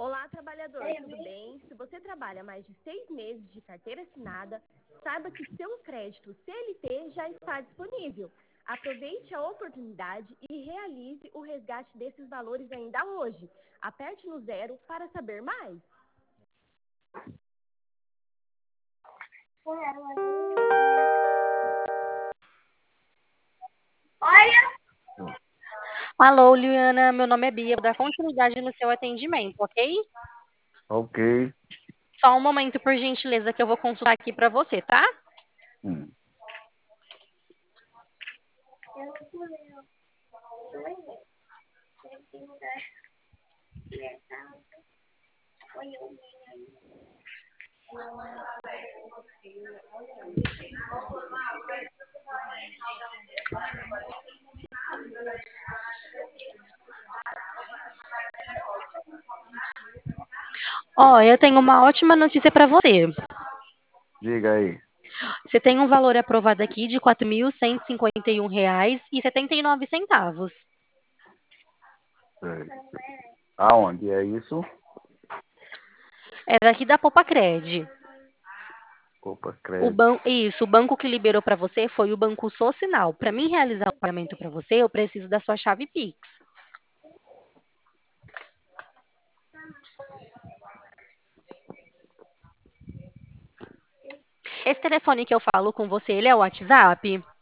Olá, trabalhador, tudo bem? Se você trabalha mais de 6 meses de carteira assinada, saiba que seu crédito CLT já está disponível. Aproveite a oportunidade e realize o resgate desses valores ainda hoje. Aperte no 0 para saber mais. Alô, Liana, meu nome é Bia, vou dar continuidade no seu atendimento, ok? Ok. Só um momento, por gentileza, que eu vou consultar aqui para você, tá? Hum. Ó, eu tenho uma ótima notícia para você. Diga aí. Você tem um valor aprovado aqui de R$ 4.151,79. Sei. Aonde é isso? É daqui da Popacred. Opa, crédito. Isso, o banco que liberou para você foi o Banco Socinal. Para mim realizar o pagamento para você, eu preciso da sua chave Pix. Esse telefone que eu falo com você, ele é o WhatsApp?